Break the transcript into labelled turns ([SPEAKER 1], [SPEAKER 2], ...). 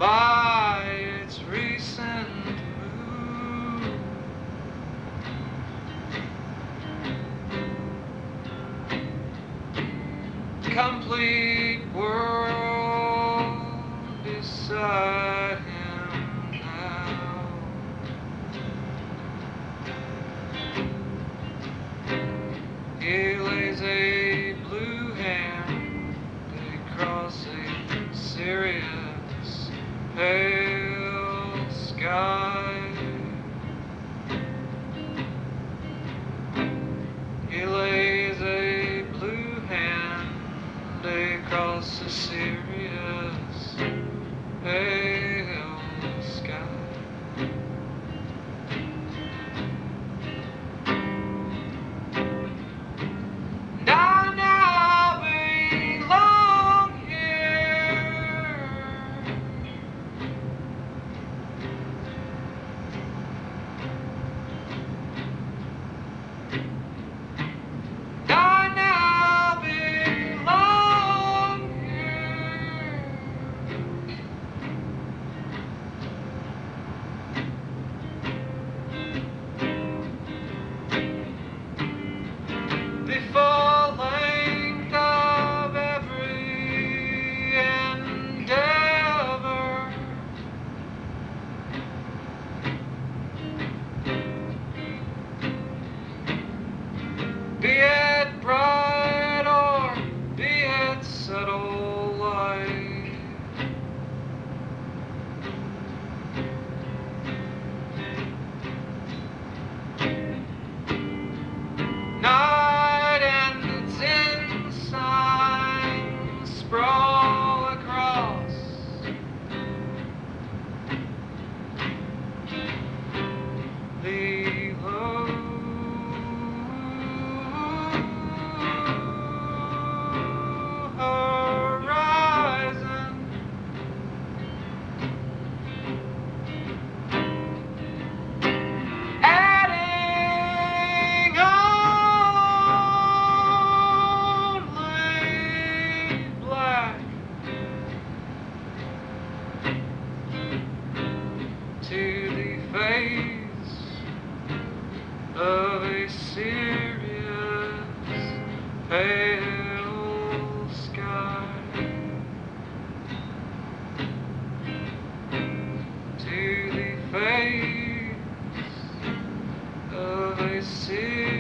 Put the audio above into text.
[SPEAKER 1] by its recent move. Complete world beside him now. He lays a blue hand across a serious pale sky. He lays a blue hand across a serious pale sky. And I now belong here. And I now belong here. The full length of every endeavor. Be it bright or be it subtle light. Night and its ensign sprawl across the low horizon. Adding only black to the face of a serious pale sky. To the face of a serious